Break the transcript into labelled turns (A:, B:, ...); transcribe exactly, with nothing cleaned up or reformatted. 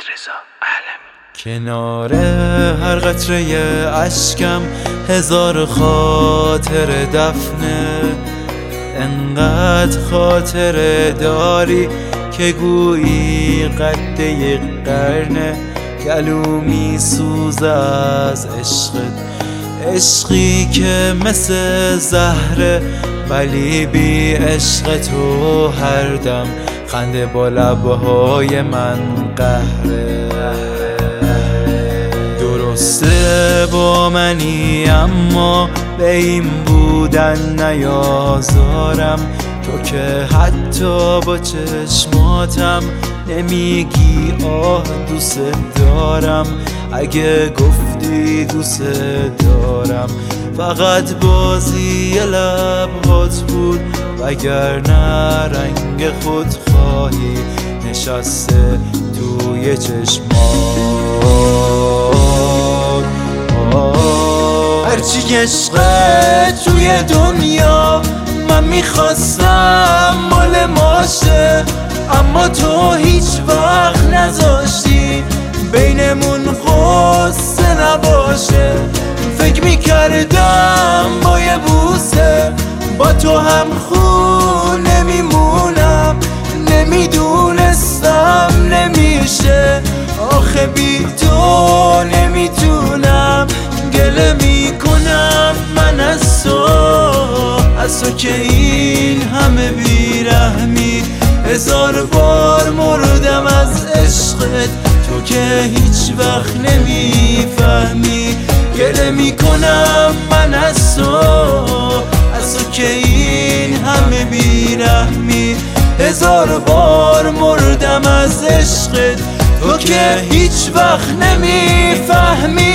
A: رضا عالمی.
B: کنار هر قطره اشکم هزار خاطر دفنه، انقدر خاطره داری که گویی قد یک قرنه. گلو می سوز از عشقت، عشقی که مثل زهره، ولی بی عشق تو هر دم خنده با لبهای من قهره. درسته با منی اما به این بودن نیازارم، تو که حتی با چشماتم نمیگی آه دوست دارم. اگه گفتی دوست دارم فقط بازی لبهات بود، وگرنه رنگ خودخواهی نشسته توی چشمات. هرچی عشقه توی دنیا من میخواستم مال ماشه، اما تو هیچ وقت نذاشتی بینمون قصه نباشه. فکر میکردم با یه بوسه با تو هم خون نمیمونم، نمیدونستم نمیشه، آخه بی تو نمیتونم. گله میکنم من از تو، از تو که این همه بیرحمی. هزار بار مردم از عشقت، تو که هیچ وقت نمیفهمی. گله میکنم من از تو، از تو که این همه بیرحمی. هزار بار مردم از عشقت، تو که هیچ وقت نمیفهمی.